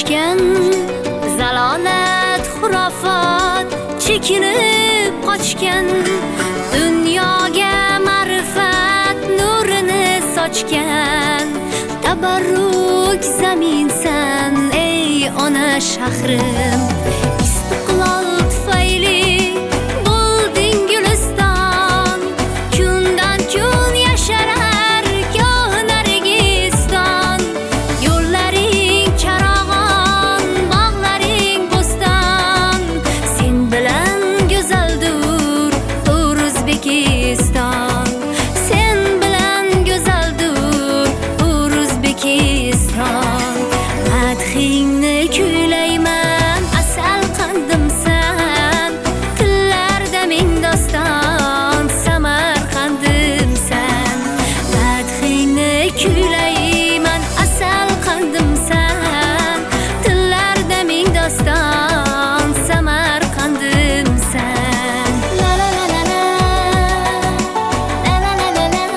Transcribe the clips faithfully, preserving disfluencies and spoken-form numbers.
toshgan zalolat xurofot chekinib qochgan, dunyoga ma'rifat nurini sochgan tabarruk zaminsan ey ona shahrim. Istiqlol tufayli bo'lding guliston, kundan kun yasharar goh Nargiston. Yo'llaring charog'on, bog'laring bo'ston, sen bilan go'zaldur O'zbekiston. Sen bilan go'zaldur O'zbekiston. Madhingni kuylayman, asal qandimsan, tillarda ming doston, Samarqandimsan. Madhingni kuylayman, asal qandimsan, tillarda ming doston, Samarqandimsan. La la la la la, la la la la la,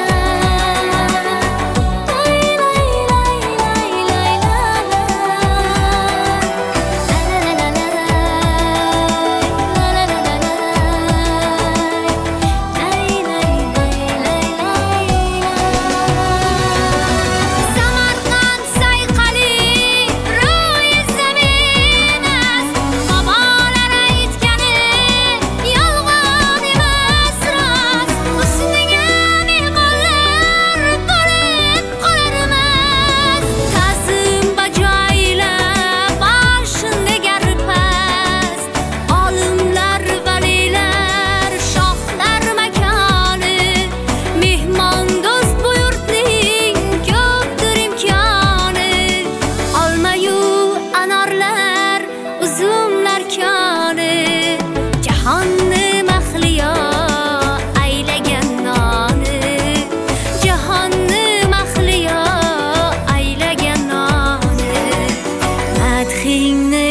lay lay lay lay lay la la, la la la la la, la la la la la, lay lay lay lay lay la. Samarqand sayqali ro'yi zamin ast, babolar aytgani yolg'on emas rost. Husniga mehmonlar bo'lib qolarmiz, ta'zim bajoyla boshini garpast. Olimlar, valilar, shohlar makoni, mehmondo'st bu yurtning ko'pdir imkoni. Olmayu anorlar, uzumlar koni, jahonni mahliyo aylagan noni, jahonni mahliyo aylagan noni. Madhingni